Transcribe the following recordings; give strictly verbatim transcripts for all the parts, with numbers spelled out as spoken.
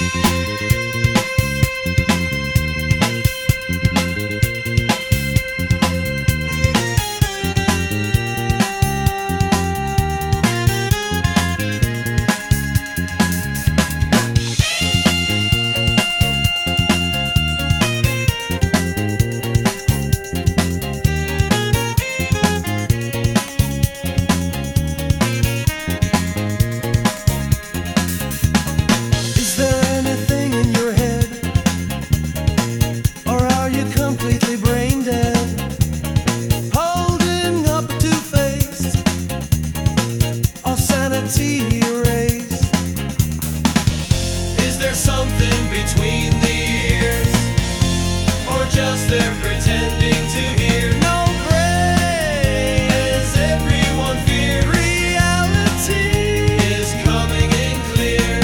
Something between the ears, or just they're pretending to hear? No brain, as everyone fears. Reality is coming in clear.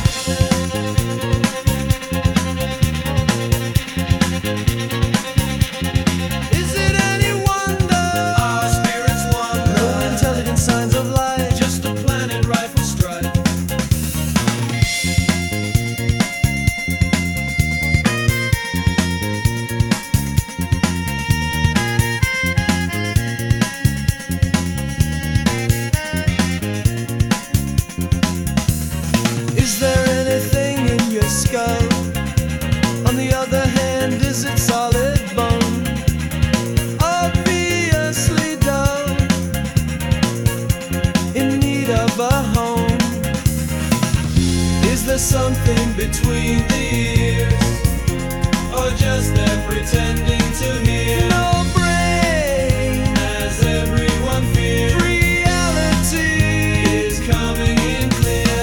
Is it any wonder our spirits wander? No intelligent signs of life, just a planet rifle strike. Is there anything in your skull? On the other hand, is it solid bone? Obviously dull, in need of a home. Is there something between the ears, or just they're pretending to hear? No brain, as everyone fears. Reality is coming in clear.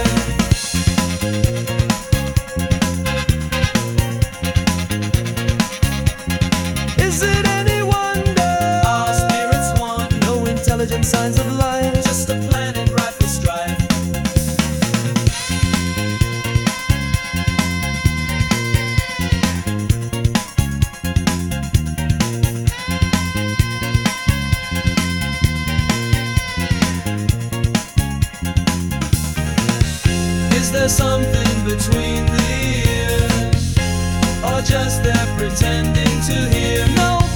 Is it any wonder our spirits want? No intelligent signs of life, just a planet rifle strife. Is there something between the ears, or just they're pretending to hear? No